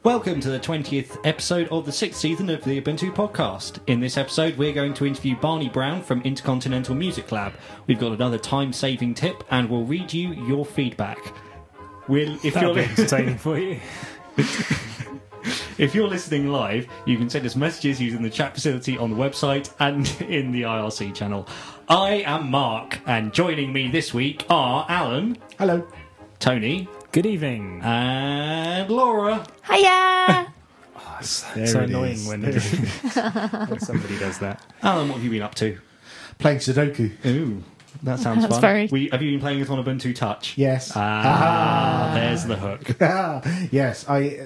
Welcome to the 20th episode of the 6th season of the Ubuntu podcast. In this episode, we're going to interview Barney Brown from Intercontinental Music Lab. We've got another time-saving tip, and we'll read you your feedback. That'll be entertaining for you. If you're listening live, you can send us messages using the chat facility on the website and in the IRC channel. I am Mark, and joining me this week are Alan. Hello. Tony. Good evening. And Laura. Hiya! It's so annoying when somebody does that. Alan, what have you been up to? Playing Sudoku. Ooh, that sounds That's fun. very- Have you been playing it on Ubuntu Touch? Yes. There's the hook. Yes.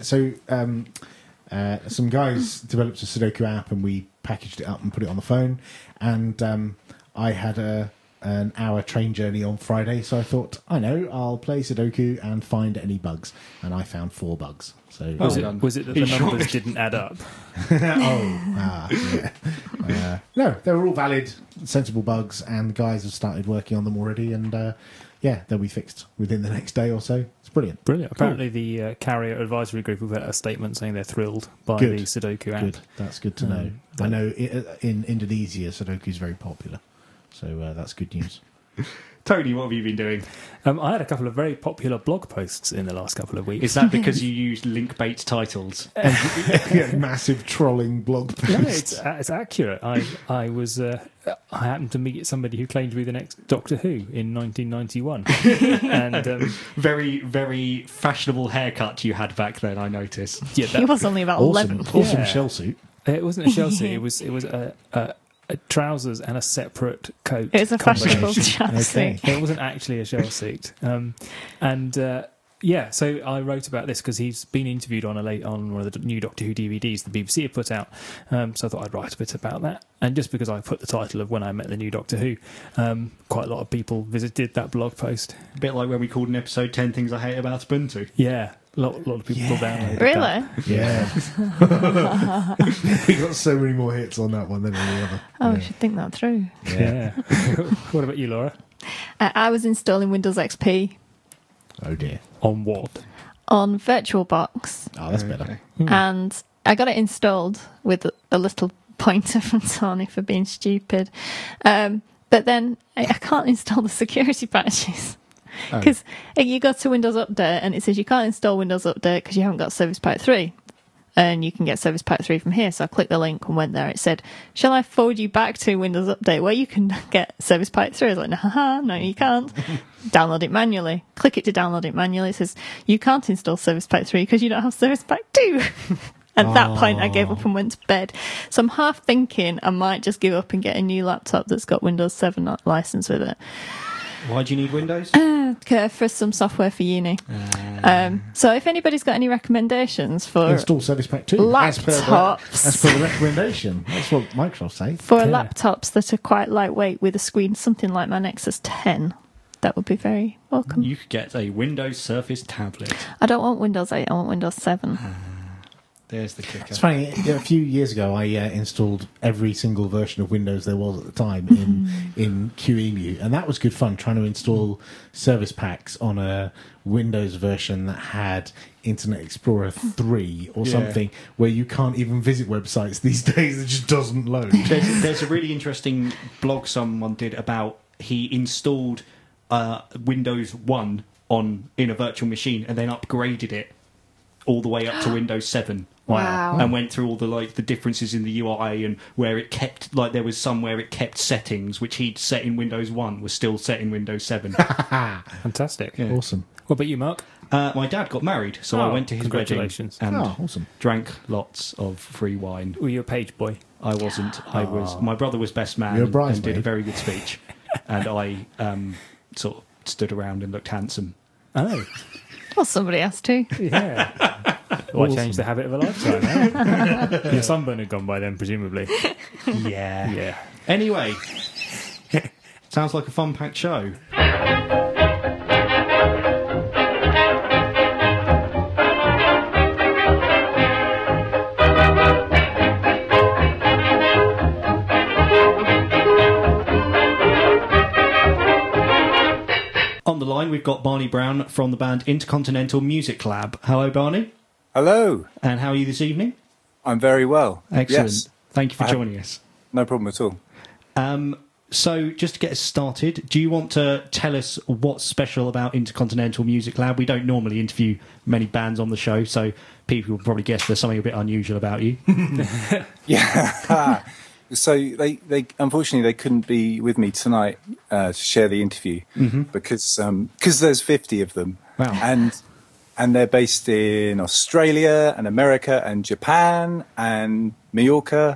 Some guys developed a Sudoku app and we packaged it up and put it on the phone. And I had an hour train journey on Friday, so I thought, I'll play Sudoku and find any bugs. And I found 4 bugs. So Was it that the numbers didn't add up? yeah. No, they were all valid, sensible bugs, and the guys have started working on them already. And they'll be fixed within the next day or so. It's brilliant. Brilliant. Apparently the Carrier Advisory Group have got a statement saying they're thrilled by Good. the Sudoku app. Good. That's good to know. I know in Indonesia, Sudoku is very popular. So that's good news. Tony, what have you been doing? I had a couple of very popular blog posts in the last couple of weeks. Is that because you used link-bait titles? Massive trolling blog No, posts. it's accurate. I happened to meet somebody who claimed to be the next Doctor Who in 1991, and Very, very fashionable haircut you had back then, I noticed. yeah, He was only about 11. Awesome Yeah. shell suit. it wasn't a shell suit. It was a trousers and a separate coat. It was a fashionable combination. chassis. It wasn't actually a shell suit. So I wrote about this because he's been interviewed on one of the new Doctor Who DVDs the BBC have put out. So I thought I'd write a bit about that. And just because I put the title of When I Met the New Doctor Who, quite a lot of people visited that blog post. A bit like when we called an episode 10 Things I Hate About Ubuntu. Yeah, a lot of people downloaded that. Really? Yeah. We got so many more hits on that one than any other. Oh, we should think that through. Yeah. What about you, Laura? I was installing Windows XP Oh dear. On what? on VirtualBox, Oh, that's better. and I got it installed with a little pointer from Sony for being stupid. But then I can't install the security patches. Because you go to Windows Update and it says you can't install Windows Update because you haven't got Service Pack 3. And you can get Service Pack 3 from here. So I clicked the link and went there. It said, shall I forward you back to Windows Update where you can get Service Pack 3? I was like, no, you can't. Download it manually. Click it to download it manually. It says, you can't install Service Pack 3 because you don't have Service Pack 2. At that point, I gave up and went to bed. So I'm half thinking I might just give up and get a new laptop that's got Windows 7 license with it. Why do you need Windows? For some software for uni. So if anybody's got any recommendations for Install Service Pack 2. laptops, As per the recommendation. That's what Microsoft say. for Yeah. laptops that are quite lightweight with a screen, something like my Nexus 10, that would be very welcome. You could get a Windows Surface tablet. I don't want Windows 8, I want Windows 7. There's the kicker. It's funny, a few years ago I installed every single version of Windows there was at the time in QEMU, and that was good fun, trying to install service packs on a Windows version that had Internet Explorer 3 or something, where you can't even visit websites these days. It just doesn't load. There's a really interesting blog someone did about he installed Windows 1 in a virtual machine and then upgraded it all the way up to Windows 7. Wow. And went through all the differences in the UI and where it kept, like there was some where it kept settings which he'd set in Windows 1 was still set in Windows 7. Fantastic. Yeah. Awesome. What about you, Mark? My dad got married, so I went to his wedding congratulations. and Awesome. drank lots of free wine. Were you a page boy? I wasn't. I was. My brother was best man You're a and bridesmaid. did a very good speech, and I sort of stood around and looked handsome. Oh, Well, somebody has to. yeah. Well, I changed the habit of a lifetime, eh? Your sunburn had gone by then, presumably. Yeah. Yeah. Anyway, sounds like a fun-packed show. On the line, we've got Barney Brown from the band Intercontinental Music Lab. Hello, Barney. Hello. And how are you this evening? I'm very well. Excellent. Yes. Thank you for joining us. No problem at all. So, just to get us started, do you want to tell us what's special about Intercontinental Music Lab? We don't normally interview many bands on the show, so people will probably guess there's something a bit unusual about you. Yeah. So they unfortunately they couldn't be with me tonight to share the interview because there's 50 of them. Wow. And they're based in Australia and America and Japan and Mallorca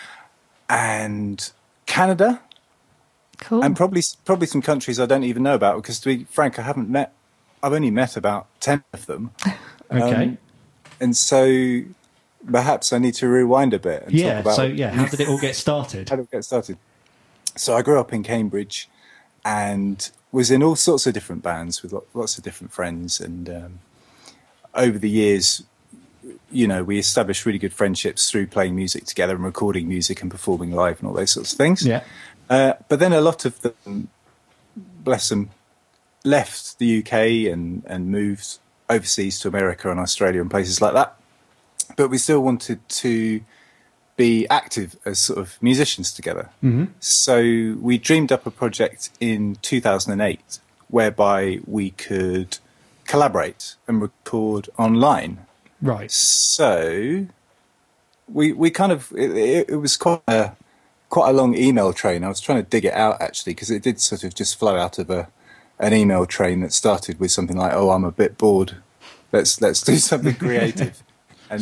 and Canada. Cool. And probably some countries I don't even know about, because to be frank, I've only met about 10 of them. Okay. And so perhaps I need to rewind a bit and talk about how did it all get started? how did it get started. So I grew up in Cambridge and was in all sorts of different bands with lots of different friends, and over the years, you know, we established really good friendships through playing music together and recording music and performing live and all those sorts of things. Yeah. But then a lot of them, bless them, left the UK and moved overseas to America and Australia and places like that. But we still wanted to be active as sort of musicians together. Mm-hmm. So we dreamed up a project in 2008 whereby we could collaborate and record online. Right. So we kind of, it was quite a long email train. I was trying to dig it out actually, because it did sort of just flow out of an email train that started with something like, "Oh, I'm a bit bored. Let's do something creative." And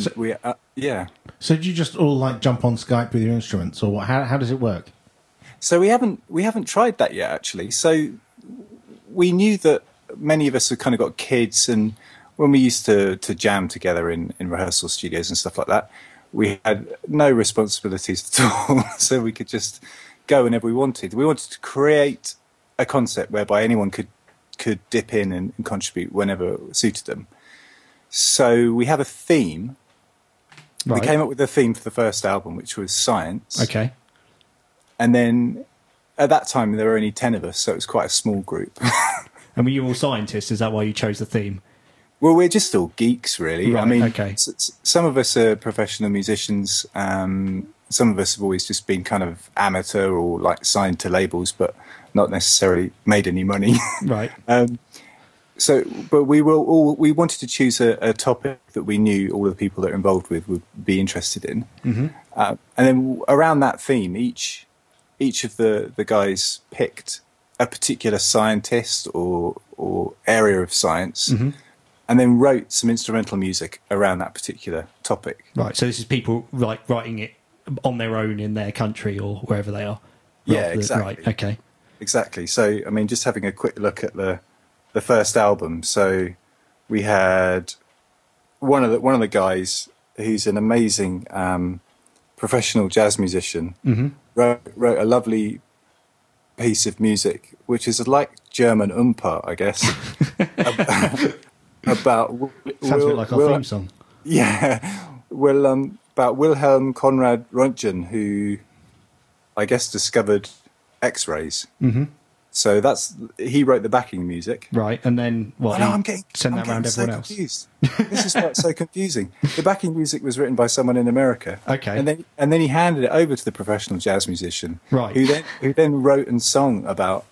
So did you just all like jump on Skype with your instruments, or what? How does it work? So we haven't tried that yet actually. So we knew that many of us had kind of got kids, and when we used to jam together in rehearsal studios and stuff like that, we had no responsibilities at all, so we could just go whenever we wanted. We wanted to create a concept whereby anyone could dip in and contribute whenever it suited them. So we have a theme. Right. We came up with a theme for the first album, which was science. Okay. And then at that time, there were only 10 of us, so it was quite a small group. And were you all scientists? Is that why you chose the theme? Well, we're just all geeks, really. Right, I mean, okay. Some of us are professional musicians. Some of us have always just been kind of amateur or like signed to labels, but not necessarily made any money. Right. But we wanted to choose a topic that we knew all the people that are involved with would be interested in. Mm-hmm. And then around that theme, each of the guys picked a particular scientist or area of science. Mm-hmm. And then wrote some instrumental music around that particular topic. Right, so this is people like writing it on their own in their country or wherever they are. Yeah, exactly. Right, okay. Exactly. So, I mean, just having a quick look at the first album. So we had one of the guys who's an amazing professional jazz musician, mm-hmm. wrote a lovely piece of music, which is like German Umpa, I guess. About sounds a bit like our theme song. Yeah, about Wilhelm Conrad Röntgen, who I guess discovered X-rays. Mm-hmm. So he wrote the backing music, right? And then what? I'm getting around so everyone else. Confused. This is what's so confusing. The backing music was written by someone in America. Okay, and then he handed it over to the professional jazz musician, right? Who then wrote and sung about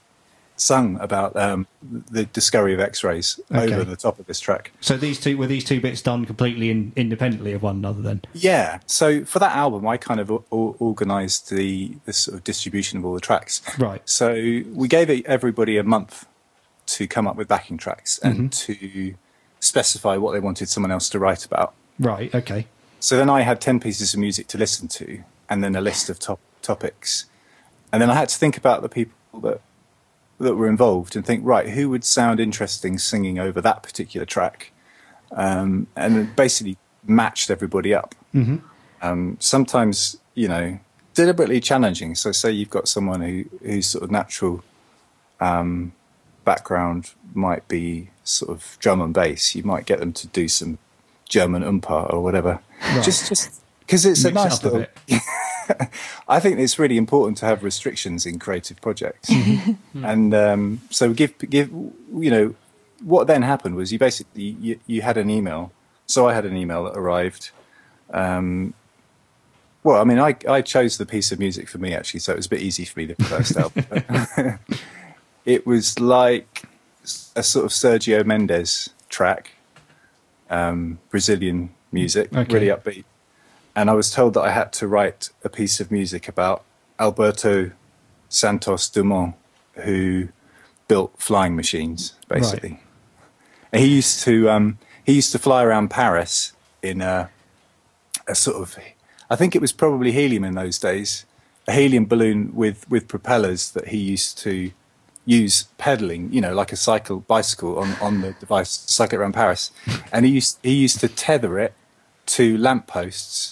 the discovery of X-rays over the top of this track. So were these two bits done completely independently of one another then? Yeah. So for that album, I kind of organised the sort of distribution of all the tracks. Right. So we gave everybody a month to come up with backing tracks and to specify what they wanted someone else to write about. Right. Okay. So then I had 10 pieces of music to listen to, and then a list of topics, and then I had to think about the people that were involved and think, right, who would sound interesting singing over that particular track, and then basically matched everybody up. Mm-hmm. Sometimes, you know, deliberately challenging. So say you've got someone whose sort of natural background might be sort of drum and bass, you might get them to do some German Umpa or whatever. Right. Just because it's a nice little... I think it's really important to have restrictions in creative projects. And so give you know, what then happened was you basically you had an email So I had an email that arrived. Well, I mean, I chose the piece of music for me, actually, so it was a bit easy for me, the first album. It was like a sort of Sergio Mendes track, Brazilian music, really upbeat. And I was told that I had to write a piece of music about Alberto Santos Dumont, who built flying machines, basically. Right. And he used to fly around Paris in a sort of, I think it was probably helium in those days, a helium balloon with propellers that he used to use pedaling, like a bicycle on the device, cycle it around Paris. And he used to tether it to lampposts.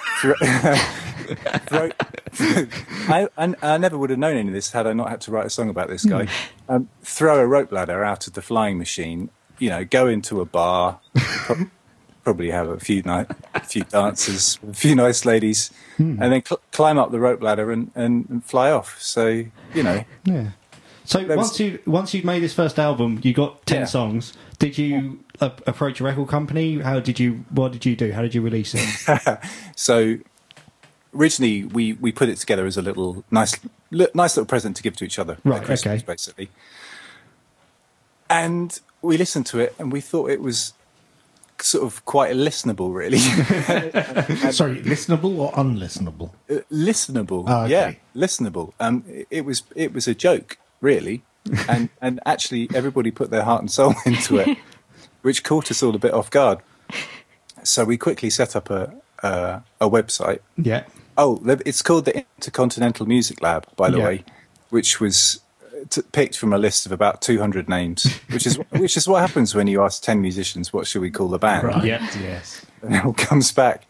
I never would have known any of this had I not had to write a song about this guy. Throw a rope ladder out of the flying machine, go into a bar, probably have a few dancers, a few nice ladies, and then climb up the rope ladder and fly off. So, Yeah. So once you'd made this first album, you got 10 songs. Did you approach a record company? What did you do? How did you release it? So originally we put it together as a nice little present to give to each other. Right. At Christmas, basically. And we listened to it and we thought it was sort of quite listenable, really. Sorry, listenable or unlistenable? Listenable. Oh, okay. Yeah, listenable. It was a joke, really, and actually everybody put their heart and soul into it, which caught us all a bit off guard. So we quickly set up a website. Yeah. Oh, it's called the Intercontinental Music Lab, by the way, which was picked from a list of about 200 names, which is what happens when you ask 10 musicians what should we call the band. Right. Yeah. Yes. And it all comes back.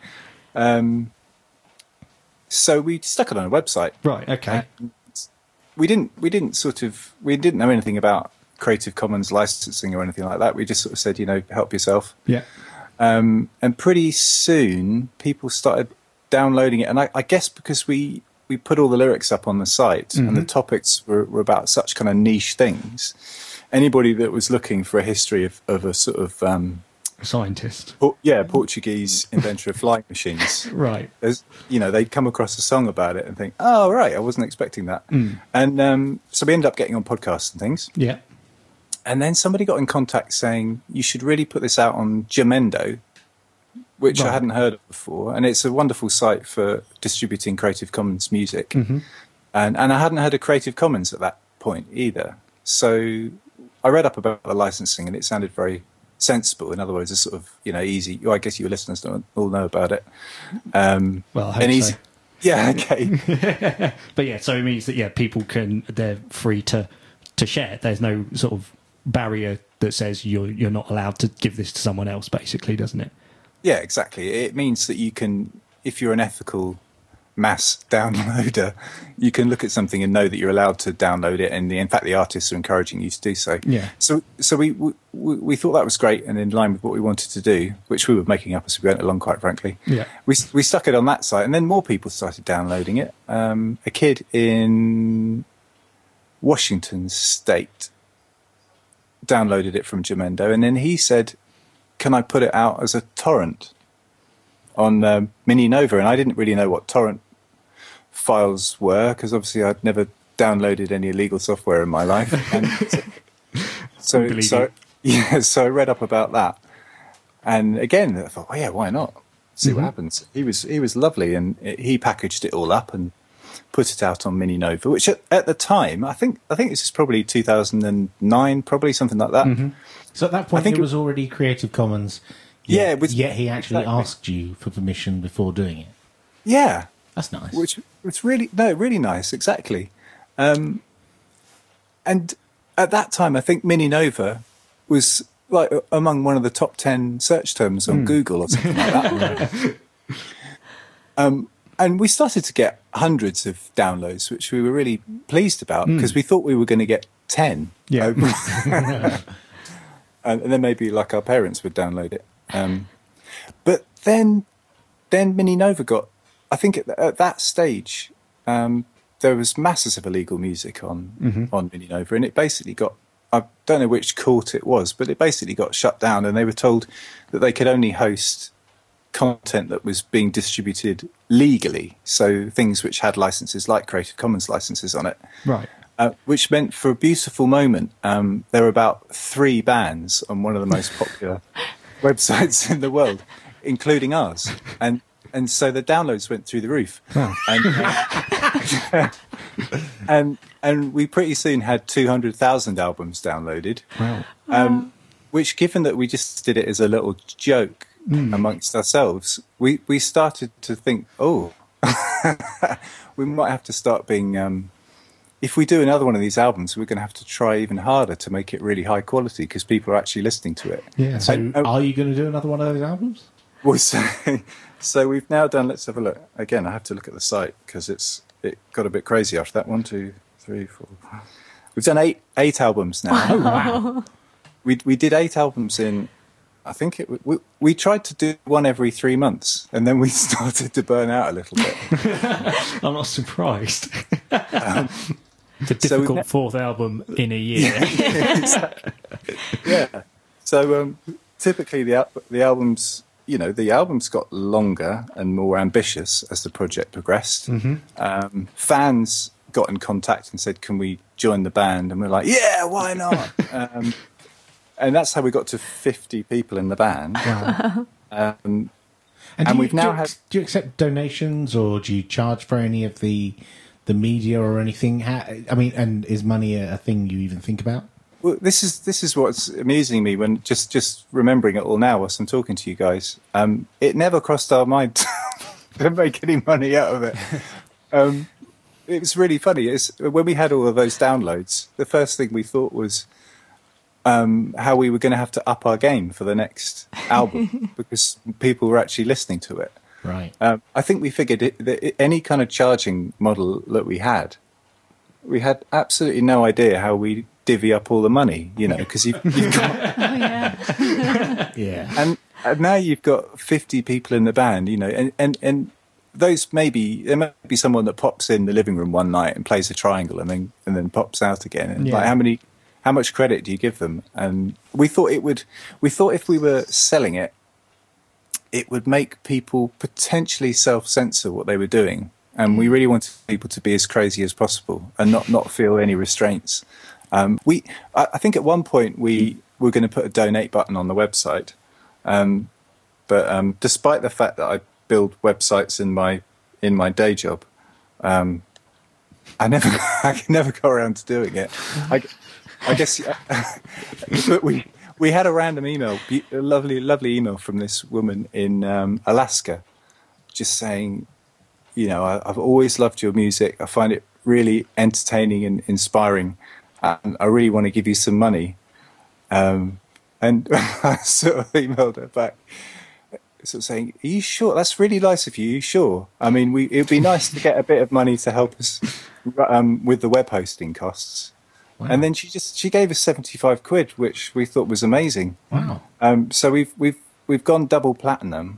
So we stuck it on a website. Right. Okay. We didn't know anything about Creative Commons licensing or anything like that. We just sort of said, help yourself. Yeah. And pretty soon people started downloading it, and I guess because we put all the lyrics up on the site, and the topics were about such kind of niche things. Anybody that was looking for a history of a sort of scientist, Portuguese inventor of flying machines, right? They'd come across a song about it and think, oh right, I wasn't expecting that. And so we ended up getting on podcasts and things. Yeah. And then somebody got in contact saying you should really put this out on Jamendo, which I hadn't heard of before, and it's a wonderful site for distributing Creative Commons music. And I hadn't heard of Creative Commons at that point either. So I read up about the licensing, and it sounded very sensible. In other words, a sort of easy. I guess your listeners don't all know about it. Well, I hope easy. So. Yeah, okay. But yeah, so it means that people they're free to share. There's no sort of barrier that says you're not allowed to give this to someone else, basically, doesn't it? Yeah, exactly. It means that you can, if you're an ethical mass downloader, you can look at something and know that you're allowed to download it, and in fact the artists are encouraging you to do so. Yeah. So we thought that was great and in line with what we wanted to do, which we were making up as we went along, quite frankly. Yeah. We stuck it on that site, and then more people started downloading it. A kid in Washington State downloaded it from Jamendo, and then he said, can I put it out as a torrent on Mini Nova? And I didn't really know what torrent files were, because obviously I'd never downloaded any illegal software in my life. And so I read up about that, and again I thought, oh yeah, why not? See what happens. He was lovely, and he packaged it all up and put it out on Mini Nova, which at the time, I think this is probably 2009, probably something like that. So at that point, it was already Creative Commons. Yet he actually asked you for permission before doing it. Yeah, that's nice. Which it's really nice, exactly. And at that time, I think Mini Nova was like among one of the top 10 search terms on Google or something like that. And we started to get hundreds of downloads, which we were really pleased about, because we thought we were going to get 10. Yeah. And then maybe like our parents would download it. But then Mini Nova got, I think at that stage, there was masses of illegal music on Mini Nova, and it basically got I don't know which court it was, but it basically got shut down, and they were told that they could only host content that was being distributed legally, so things which had licenses like Creative Commons licenses on it. Right. Which meant, for a beautiful moment, there were about 3 bands on one of the most popular websites in the world, including ours, and so the downloads went through the roof. Wow. And we pretty soon had 200,000 albums downloaded. Wow. Which, given that we just did it as a little joke amongst ourselves, we started to think, we might have to start being. If we do another one of these albums, we're going to have to try even harder to make it really high quality, because people are actually listening to it. Yeah. So, are you going to do another one of those albums? Well, so we've now done. Let's have a look again. I have to look at the site because it got a bit crazy after that. 1, 2, 3, 4. We've done eight albums now. Oh wow! We did 8 albums in. I think we tried to do one every 3 months, and then we started to burn out a little bit. I'm not surprised. The difficult 4th album in a year. Exactly. Yeah. So typically the albums, the albums got longer and more ambitious as the project progressed. Mm-hmm. Fans got in contact and said, "Can we join the band?" And we're like, "Yeah, why not?" And that's how we got to 50 people in the band. Wow. And do you accept donations, or do you charge for any of the media or anything? And is money a thing you even think about? Well, this is what's amusing me when just remembering it all now whilst I'm talking to you guys. It never crossed our mind to make any money out of it. It was really funny. When we had all of those downloads, the first thing we thought was how we were going to have to up our game for the next album because people were actually listening to it. Right. I think we figured that any kind of charging model that we had absolutely no idea how we divvy up all the money, because you've got... Oh, yeah. Yeah. And now you've got 50 people in the band, and those there might be someone that pops in the living room one night and plays a triangle and then pops out again. And how much credit do you give them? And we thought if we were selling it, it would make people potentially self-censor what they were doing. And we really wanted people to be as crazy as possible and not feel any restraints. I think at one point we were going to put a donate button on the website. But despite the fact that I build websites in my day job, I never got around to doing it. I guess but we had a random email, a lovely email from this woman in Alaska, just saying, I've always loved your music. I find it really entertaining and inspiring, and I really want to give you some money. And I sort of emailed her back, sort of saying, "Are you sure? That's really nice of you. Are you sure? I mean, it'd be nice to get a bit of money to help us with the web hosting costs." Wow. And then she gave us 75 quid, which we thought was amazing. Wow. So we've gone double platinum,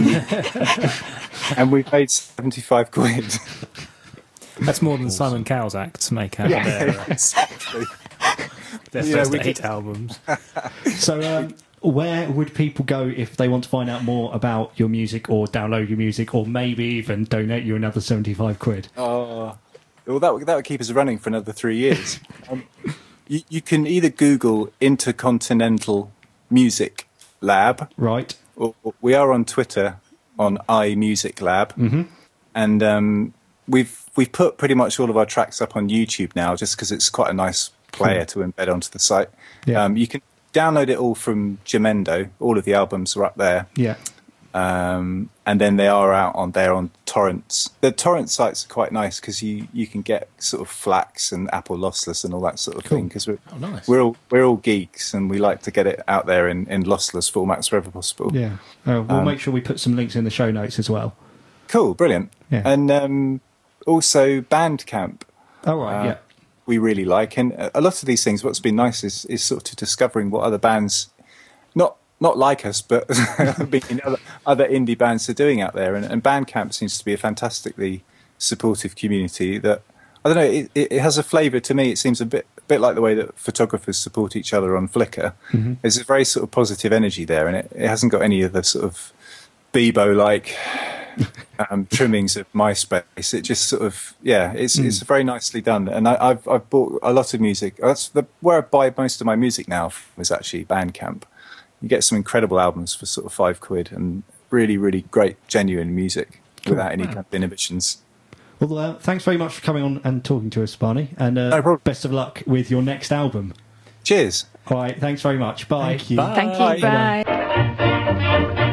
and we've made 75 quid. That's more than Simon Cowell's acts make out of exactly. their first 8 albums. So where would people go if they want to find out more about your music or download your music or maybe even donate you another 75 quid? Well, that would keep us running for another 3 years. You can either Google Intercontinental Music Lab. Right. Or we are on Twitter on iMusic Lab. Mm-hmm. And we've put pretty much all of our tracks up on YouTube now just because it's quite a nice player to embed onto the site. Yeah. You can download it all from Jamendo. All of the albums are up there. Yeah. And then they are out on torrents. The torrent sites are quite nice because you can get sort of Flax and Apple Lossless and all that sort of thing because we're all geeks and we like to get it out there in lossless formats wherever possible. Yeah, we'll make sure we put some links in the show notes as well. Cool, brilliant. Yeah. And also Bandcamp. Oh right, yeah. We really like, and a lot of these things. What's been nice is sort of discovering what other bands, not like us, but other indie bands are doing out there. And Bandcamp seems to be a fantastically supportive community that, I don't know, it has a flavour to me. It seems a bit bit like the way that photographers support each other on Flickr. There's a very sort of positive energy there, and it hasn't got any of the sort of Bebo-like trimmings of MySpace. It just sort of, it's very nicely done. And I've bought a lot of music. Where I buy most of my music now is actually Bandcamp. You get some incredible albums for sort of £5, and really, really great, genuine music without any kind of inhibitions. Well, thanks very much for coming on and talking to us, Barney. And No problem. best of luck with your next album. Cheers. All right, thanks very much. Bye. Thank you. Bye. Thank you. Bye.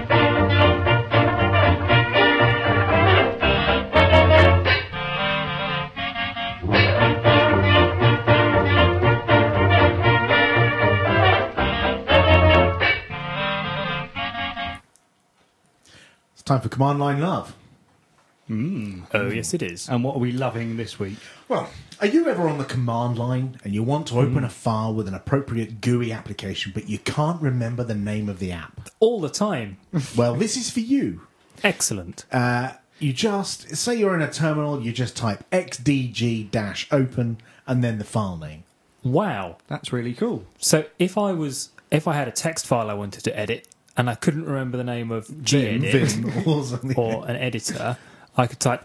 It's time for Command Line Love. Oh, yes, it is. And what are we loving this week? Well, are you ever on the command line and you want to open a file with an appropriate GUI application, but you can't remember the name of the app? All the time. Well, this is for you. Excellent. You just, say you're in a terminal, you just type xdg-open and then the file name. Wow. That's really cool. So if I had a text file I wanted to edit and I couldn't remember the name of gedit Vim or something. or an editor, I could type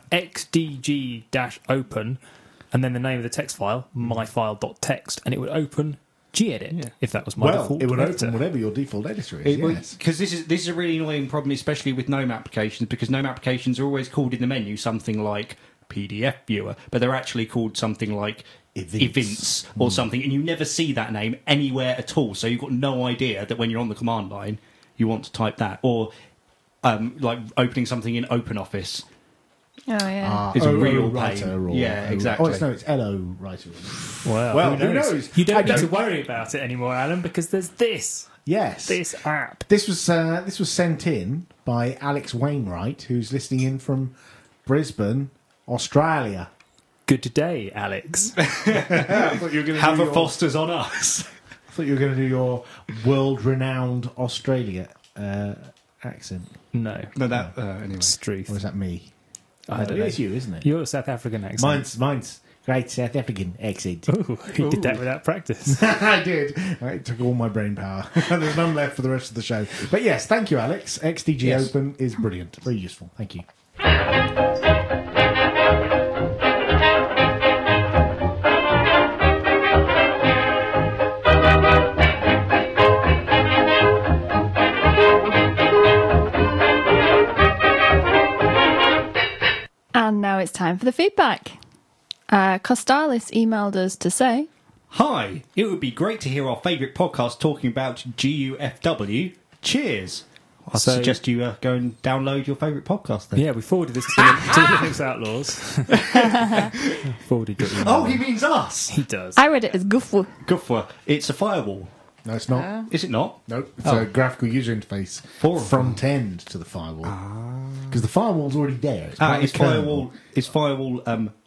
xdg-open and then the name of the text file, myfile.txt, and it would open gedit if that was my Well, default it would editor. open whatever your default editor is, yes. Because this is a really annoying problem, especially with GNOME applications, because GNOME applications are always called in the menu something like PDF Viewer, but they're actually called something like Evince or something, and you never see that name anywhere at all. So you've got no idea that when you're on the command line, you want to type that, or like opening something in OpenOffice. Oh, yeah. It's a real writer pain. or Yeah, exactly. It's LO writer. Well, who knows? You don't I need don't- to worry about it anymore, Alan, because there's this Yes. app. This was sent in by Alex Wainwright, who's listening in from Brisbane, Australia. Good day, Alex. I thought you were going Have a Foster's on us. I thought you were going to do your world-renowned Australia accent. No, But anyway. Struth. Or is that me? I don't know. It's you, isn't it? You're a South African accent. Mine's great South African accent. Ooh, you did that without practice. I did. It took all my brain power. There's none left for the rest of the show. But yes, thank you, Alex. XDG Yes. Open is brilliant. Very useful. Thank you. And now it's time for the feedback. Costalis emailed us to say, Hi, it would be great to hear our favourite podcast talking about GUFW. Cheers. I So- suggest you go and download your favourite podcast then. Yeah, we forwarded this to Linux Outlaws. Forwarded your email. Oh, he means us. He does. I read it as Gufu. Good for it's a firewall. No, it's not. Is it not? Nope. It's a graphical user interface For- front end to the firewall. Because the firewall's already there. It's part of It's the kernel. firewall. Is firewall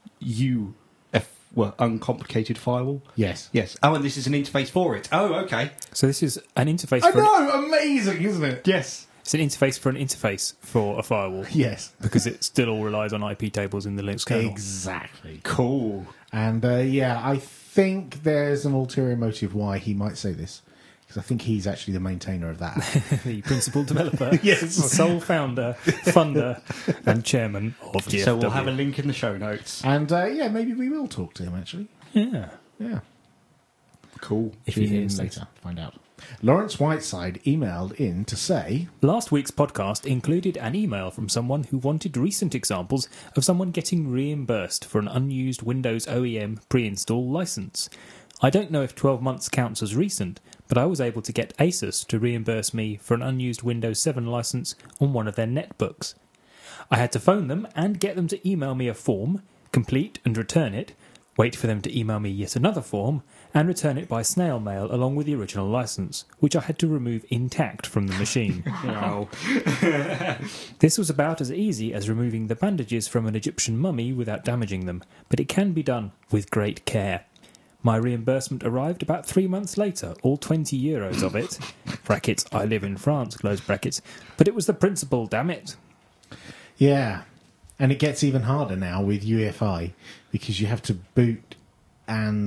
uncomplicated firewall? Yes. Yes. Oh, and this is an interface for it. Oh, okay. So this is an interface I for know! Amazing, isn't it? Yes. it's an interface for an interface for a firewall Yes. because it still all relies on IP tables in the Linux kernel. Exactly. Cool. And I think there's an ulterior motive why he might say this. Because I think he's actually the maintainer of that. The principal developer, Yes. sole founder, funder, and chairman of GFW. So we'll have a link in the show notes. And maybe we will talk to him actually. Yeah. Yeah. Cool. If he Tune in hears this. later, find out. Lawrence Whiteside emailed in to say, Last week's podcast included an email from someone who wanted recent examples of someone getting reimbursed for an unused Windows OEM pre-install license. I don't know if 12 months counts as recent, but I was able to get Asus to reimburse me for an unused Windows 7 license on one of their netbooks. I had to phone them and get them to email me a form, complete and return it, wait for them to email me yet another form, and return it by snail mail along with the original license, which I had to remove intact from the machine. Oh. This was about as easy as removing the bandages from an Egyptian mummy without damaging them, but it can be done with great care. My reimbursement arrived about 3 months later, all €20 of it. Brackets, I live in France, close brackets. But it was the principle, damn it. yeah. And it gets even harder now with UEFI because you have to boot and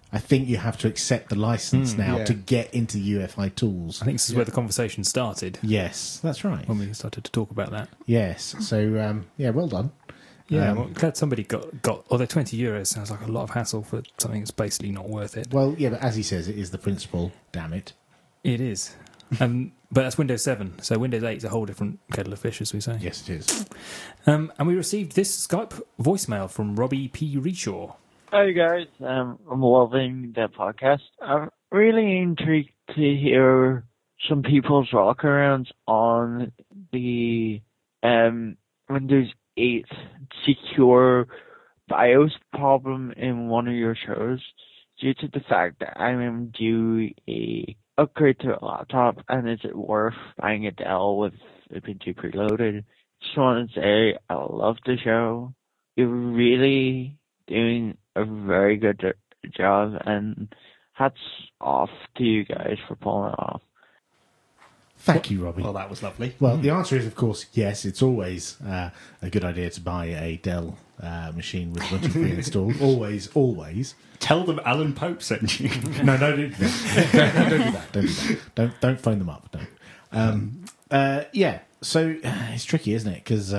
I think you have to accept the license now yeah. to get into UEFI tools. I think this is where the conversation started Yes, that's right. when we started to talk about that. Yes. So, yeah, well done. Yeah, well, glad somebody got. Although €20 sounds like a lot of hassle for something that's basically not worth it. Well, yeah, but as he says, it is the principle. Damn it. It is. But that's Windows 7, so Windows 8 is a whole different kettle of fish, as we say. Yes, it is. And we received this Skype voicemail from Robbie P. Reshaw. Hi guys, I'm loving the podcast. I'm really intrigued to hear some people's workarounds on the Windows 8 secure BIOS problem in one of your shows, due to the fact that I am due a upgrade to a laptop, and is it worth buying a Dell with Ubuntu preloaded? Just want to say I love the show. You're really doing a very good job, and hats off to you guys for pulling it off. Thank you, Robbie. Well, that was lovely. Well, the answer is, of course, yes. It's always a good idea to buy a Dell machine with Ubuntu pre-installed. Always, always. Tell them Alan Pope sent you. No, don't do that. Don't do that. Don't phone them up. Don't. Yeah. So it's tricky, isn't it? Because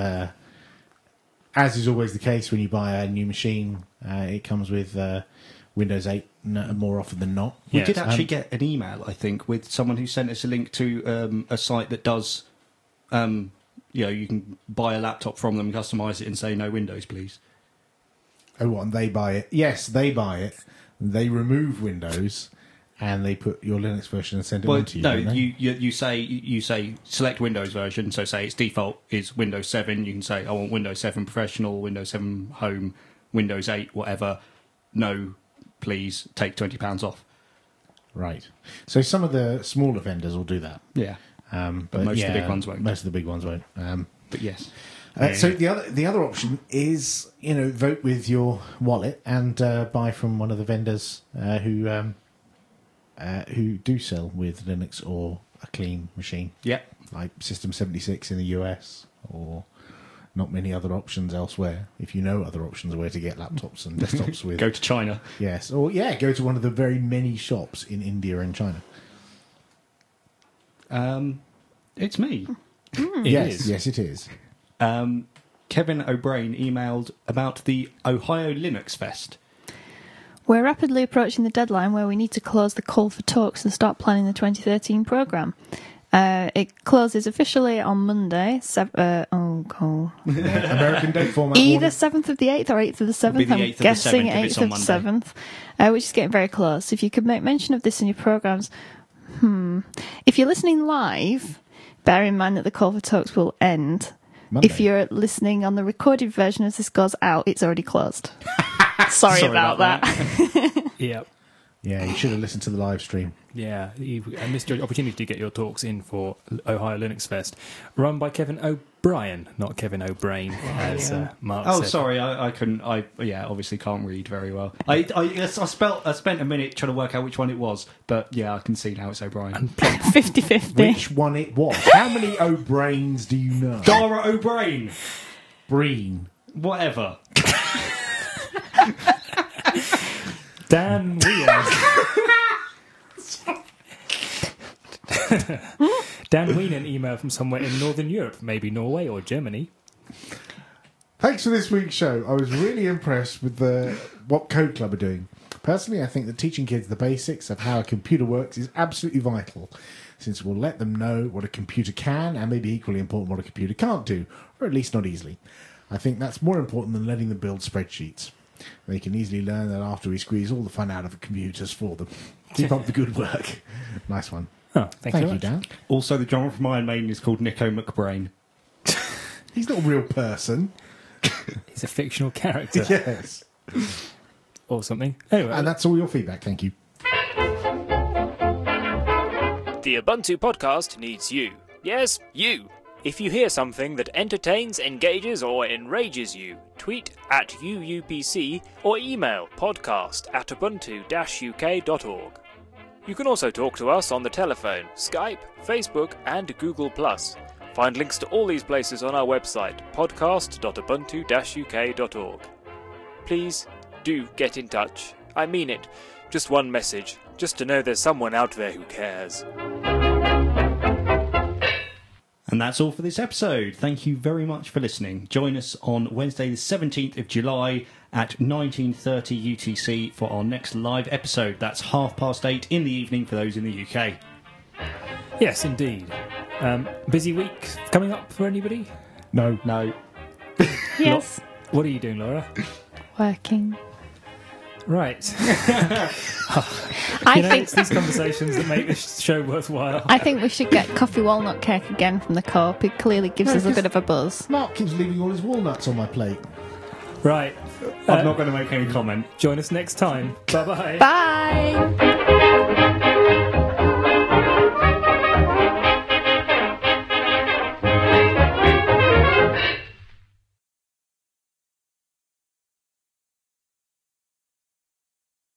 as is always the case when you buy a new machine, it comes with Windows 8 more often than not. We Yes. did actually get an email, I think, with someone who sent us a link to a site that does, you can buy a laptop from them, customise it, and say no Windows, please. Oh, what? And they buy it? Yes, they buy it. They remove Windows and they put your Linux version and send it on to you. No, don't they? you say select Windows version. So say its default is Windows 7. You can say I want Windows 7 Professional, Windows 7 Home, Windows 8, whatever. No, please take £20 off. Right. So some of the smaller vendors will do that. Yeah, But most of the big ones won't. Most of the big ones won't. but yes. So the other option is, vote with your wallet and buy from one of the vendors who do sell with Linux or a clean machine, Yep. like System 76 in the US, or not many other options elsewhere. If you know other options where to get laptops and desktops with, Go to China. yes, or go to one of the very many shops in India and China. It's me. Yes, it is. Kevin O'Brien emailed about the Ohio Linux Fest. We're rapidly approaching the deadline where we need to close the call for talks and start planning the 2013 programme. It closes officially on Monday. American date format. Either 7th of the 8th or 8th of the 7th. Be the I'm 8th of the guessing 7th if it's 8th on of the Monday. 7th, which is getting very close. If you could make mention of this in your programmes. If you're listening live, bear in mind that the call for talks will end. Monday. If you're listening on the recorded version as this goes out, it's already closed. Sorry about that. Yep. Yeah, you should have listened to the live stream. Yeah, you missed your opportunity to get your talks in for Ohio Linux Fest, run by Kevin O'Brien, not Kevin O'Brien, as Mark Oh, said. sorry, I couldn't. I obviously can't read very well. I spent a minute trying to work out which one it was, but yeah, I can see now it's O'Brien. 50-50. Which one it was? How many O'Briens do you know? Dara O'Brien, Breen. whatever. Dan Whelan. Dan Whelan emailed from somewhere in Northern Europe, maybe Norway or Germany. Thanks for this week's show. I was really impressed with what Code Club are doing. Personally, I think that teaching kids the basics of how a computer works is absolutely vital, since it will let them know what a computer can and maybe equally important what a computer can't do, or at least not easily. I think that's more important than letting them build spreadsheets. They can easily learn that after we squeeze all the fun out of computers for them. Keep up the good work. Nice one. Oh, thank you very much. Dan. Also, the drummer from Iron Maiden is called Nico McBrain. He's not a real person. He's a fictional character Yes. or something. Anyway, And that's all your feedback. Thank you. The Ubuntu podcast needs you. Yes, you. If you hear something that entertains, engages, or enrages you, tweet at UUPC or email podcast@ubuntu-uk.org. You can also talk to us on the telephone, Skype, Facebook, and Google+. Find links to all these places on our website, podcast.ubuntu-uk.org. Please do get in touch. I mean it. Just one message, just to know there's someone out there who cares. And that's all for this episode. Thank you very much for listening. Join us on Wednesday the 17th of July at 19:30 UTC for our next live episode. That's 8:30 in the evening for those in the UK. Yes, indeed. Busy week coming up for anybody? No. Yes. What are you doing, Laura? Working. Right. I It's think these conversations that make this show worthwhile. I think we should get coffee walnut cake again from the Co-op. It clearly gives us a bit of a buzz. Mark keeps leaving all his walnuts on my plate. Right. I'm not going to make any comment. Join us next time. Bye-bye. Bye.